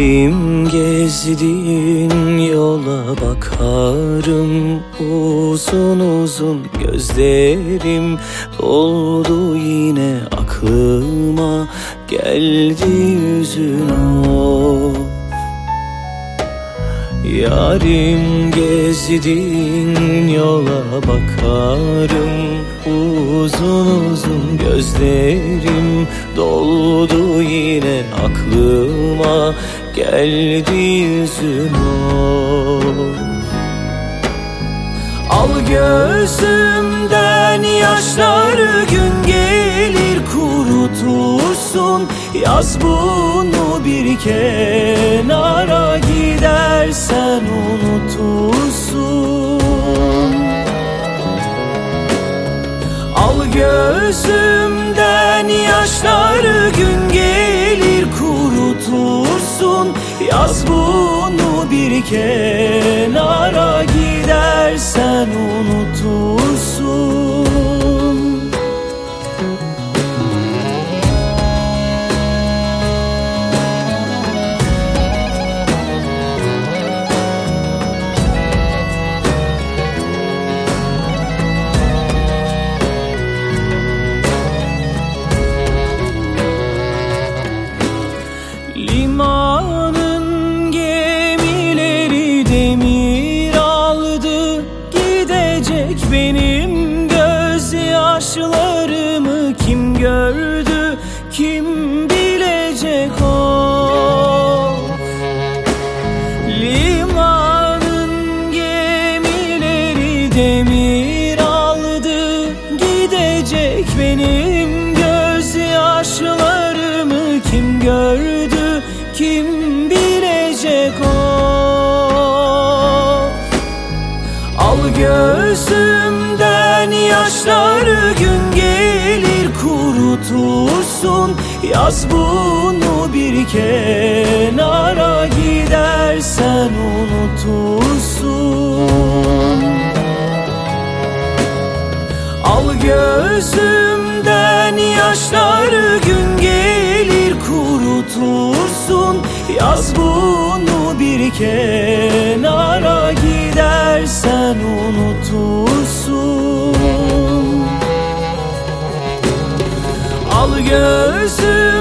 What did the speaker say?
Yarim gezdiğin yola bakarım, uzun uzun gözlerim doldu yine aklıma, geldi yüzün o. Yarim gezdiğin yola bakarım, uzun uzun gözlerim doldu yine aklıma, geldi yüzün o. Al gözümden yaşları, gün gelir kurutursun. Yaz bunu bir kenara, gidersen unutursun. Al gözümden yaşları, gün gelir kurutursun. Yaz bunu bir kenara, gidersen unutursun. Limanın gemileri demir aldı, gidecek benim gözyaşlarımı kim gördü, kim bilecek o. Limanın gemileri demir aldı, gidecek benim gözyaşlarımı kim gördü, kim bilecek o. Al gözümden yaşları, gün gelir kurutursun. Yaz bunu bir kenara, gidersen unutursun. Al gözümden yaşları, gün gelir kurutursun. Yaz bunu bir kenara, gidersen unutursun. Al gözümden